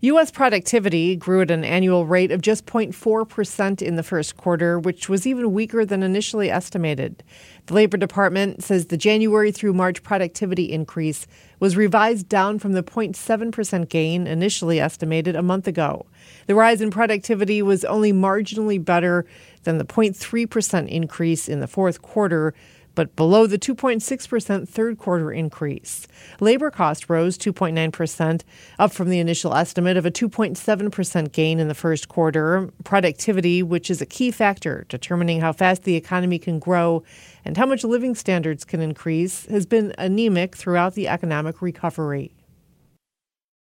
U.S. productivity grew at an annual rate of just 0.4% in the first quarter, which was even weaker than initially estimated. The Labor Department says the January through March productivity increase was revised down from the 0.7% gain initially estimated a month ago. The rise in productivity was only marginally better than the 0.3% increase in the fourth quarter, but below the 2.6% third quarter increase. Labor cost rose 2.9%, up from the initial estimate of a 2.7% gain in the first quarter. Productivity, which is a key factor determining how fast the economy can grow and how much living standards can increase, has been anemic throughout the economic recovery.